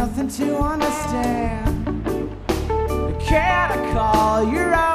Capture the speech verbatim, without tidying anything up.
nothing to understand. Can I call your own?